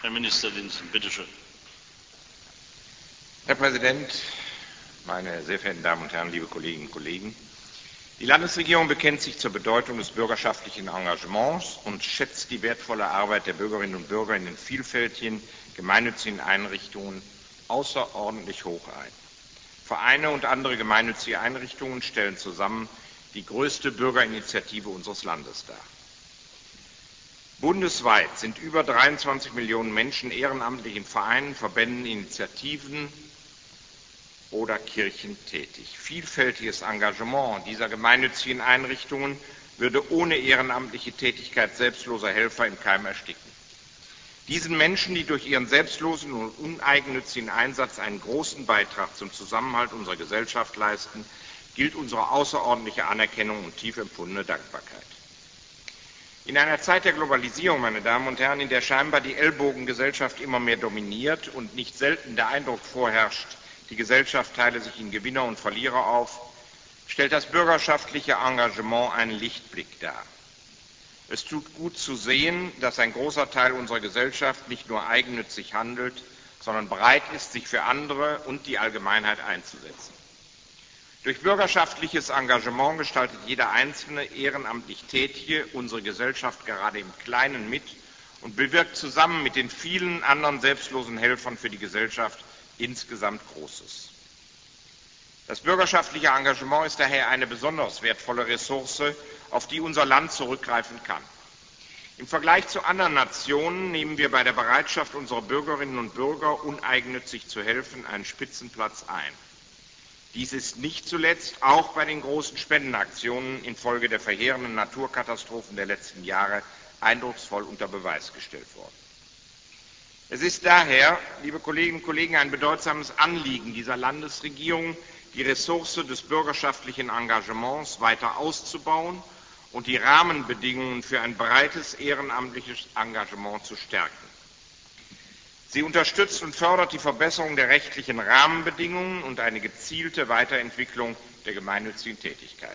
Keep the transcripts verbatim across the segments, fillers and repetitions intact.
Herr Minister Lindzen, bitte schön. Herr Präsident, meine sehr verehrten Damen und Herren, liebe Kolleginnen und Kollegen! Die Landesregierung bekennt sich zur Bedeutung des bürgerschaftlichen Engagements und schätzt die wertvolle Arbeit der Bürgerinnen und Bürger in den vielfältigen gemeinnützigen Einrichtungen außerordentlich hoch ein. Vereine und andere gemeinnützige Einrichtungen stellen zusammen die größte Bürgerinitiative unseres Landes dar. Bundesweit sind über dreiundzwanzig Millionen Menschen ehrenamtlich in Vereinen, Verbänden, Initiativen oder Kirchen tätig. Vielfältiges Engagement dieser gemeinnützigen Einrichtungen würde ohne ehrenamtliche Tätigkeit selbstloser Helfer im Keim ersticken. Diesen Menschen, die durch ihren selbstlosen und uneigennützigen Einsatz einen großen Beitrag zum Zusammenhalt unserer Gesellschaft leisten, gilt unsere außerordentliche Anerkennung und tief empfundene Dankbarkeit. In einer Zeit der Globalisierung, meine Damen und Herren, in der scheinbar die Ellbogengesellschaft immer mehr dominiert und nicht selten der Eindruck vorherrscht, die Gesellschaft teile sich in Gewinner und Verlierer auf, stellt das bürgerschaftliche Engagement einen Lichtblick dar. Es tut gut zu sehen, dass ein großer Teil unserer Gesellschaft nicht nur eigennützig handelt, sondern bereit ist, sich für andere und die Allgemeinheit einzusetzen. Durch bürgerschaftliches Engagement gestaltet jeder einzelne ehrenamtlich Tätige unsere Gesellschaft gerade im Kleinen mit und bewirkt zusammen mit den vielen anderen selbstlosen Helfern für die Gesellschaft insgesamt Großes. Das bürgerschaftliche Engagement ist daher eine besonders wertvolle Ressource, auf die unser Land zurückgreifen kann. Im Vergleich zu anderen Nationen nehmen wir bei der Bereitschaft unserer Bürgerinnen und Bürger, uneigennützig zu helfen, einen Spitzenplatz ein. Dies ist nicht zuletzt auch bei den großen Spendenaktionen infolge der verheerenden Naturkatastrophen der letzten Jahre eindrucksvoll unter Beweis gestellt worden. Es ist daher, liebe Kolleginnen und Kollegen, ein bedeutsames Anliegen dieser Landesregierung, die Ressource des bürgerschaftlichen Engagements weiter auszubauen und die Rahmenbedingungen für ein breites ehrenamtliches Engagement zu stärken. Sie unterstützt und fördert die Verbesserung der rechtlichen Rahmenbedingungen und eine gezielte Weiterentwicklung der gemeinnützigen Tätigkeiten.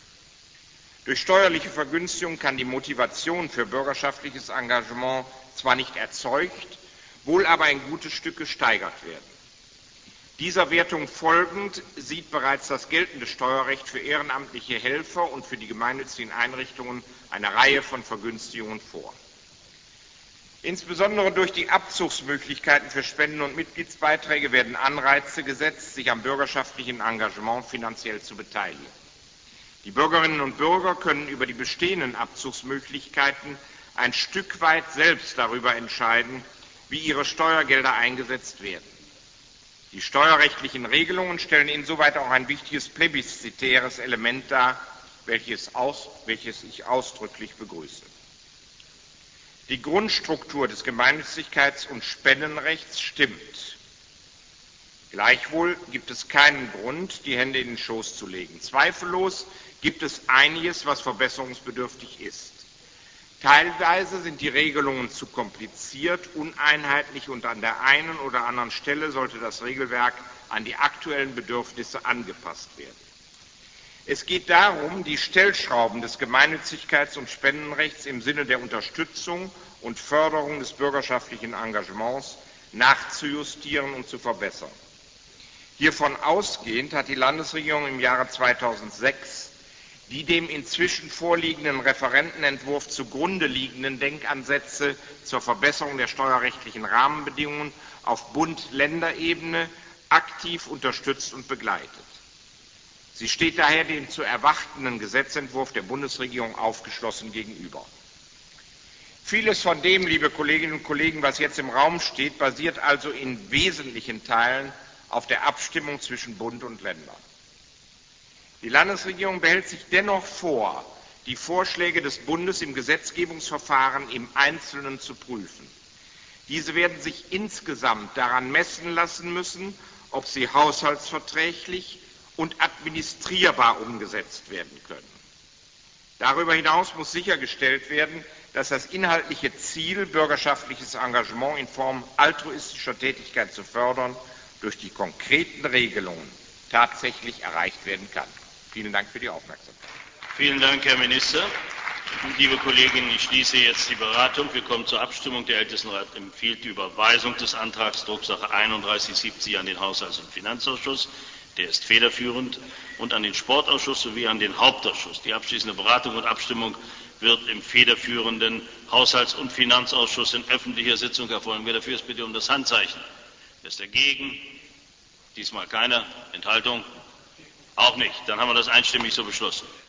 Durch steuerliche Vergünstigung kann die Motivation für bürgerschaftliches Engagement zwar nicht erzeugt, wohl aber ein gutes Stück gesteigert werden. Dieser Wertung folgend sieht bereits das geltende Steuerrecht für ehrenamtliche Helfer und für die gemeinnützigen Einrichtungen eine Reihe von Vergünstigungen vor. Insbesondere durch die Abzugsmöglichkeiten für Spenden und Mitgliedsbeiträge werden Anreize gesetzt, sich am bürgerschaftlichen Engagement finanziell zu beteiligen. Die Bürgerinnen und Bürger können über die bestehenden Abzugsmöglichkeiten ein Stück weit selbst darüber entscheiden, wie ihre Steuergelder eingesetzt werden. Die steuerrechtlichen Regelungen stellen insoweit auch ein wichtiges plebiszitäres Element dar, welches, aus, welches ich ausdrücklich begrüße. Die Grundstruktur des Gemeinnützigkeits- und Spendenrechts stimmt. Gleichwohl gibt es keinen Grund, die Hände in den Schoß zu legen. Zweifellos gibt es einiges, was verbesserungsbedürftig ist. Teilweise sind die Regelungen zu kompliziert, uneinheitlich und an der einen oder anderen Stelle sollte das Regelwerk an die aktuellen Bedürfnisse angepasst werden. Es geht darum, die Stellschrauben des Gemeinnützigkeits- und Spendenrechts im Sinne der Unterstützung und Förderung des bürgerschaftlichen Engagements nachzujustieren und zu verbessern. Hiervon ausgehend hat die Landesregierung im Jahre zweitausendsechs die dem inzwischen vorliegenden Referentenentwurf zugrunde liegenden Denkansätze zur Verbesserung der steuerrechtlichen Rahmenbedingungen auf Bund-Länder-Ebene aktiv unterstützt und begleitet. Sie steht daher dem zu erwartenden Gesetzentwurf der Bundesregierung aufgeschlossen gegenüber. Vieles von dem, liebe Kolleginnen und Kollegen, was jetzt im Raum steht, basiert also in wesentlichen Teilen auf der Abstimmung zwischen Bund und Ländern. Die Landesregierung behält sich dennoch vor, die Vorschläge des Bundes im Gesetzgebungsverfahren im Einzelnen zu prüfen. Diese werden sich insgesamt daran messen lassen müssen, ob sie haushaltsverträglich und administrierbar umgesetzt werden können. Darüber hinaus muss sichergestellt werden, dass das inhaltliche Ziel, bürgerschaftliches Engagement in Form altruistischer Tätigkeit zu fördern, durch die konkreten Regelungen tatsächlich erreicht werden kann. Vielen Dank für die Aufmerksamkeit. Vielen Dank, Herr Minister. Liebe Kolleginnen, ich schließe jetzt die Beratung. Wir kommen zur Abstimmung. Der Ältestenrat empfiehlt die Überweisung des Antrags Drucksache einunddreißig siebzig an den Haushalts- und Finanzausschuss. Der ist federführend, und an den Sportausschuss sowie an den Hauptausschuss. Die abschließende Beratung und Abstimmung wird im federführenden Haushalts- und Finanzausschuss in öffentlicher Sitzung erfolgen. Wer dafür ist, bitte um das Handzeichen. Wer ist dagegen? Diesmal keine Enthaltung? Auch nicht. Dann haben wir das einstimmig so beschlossen.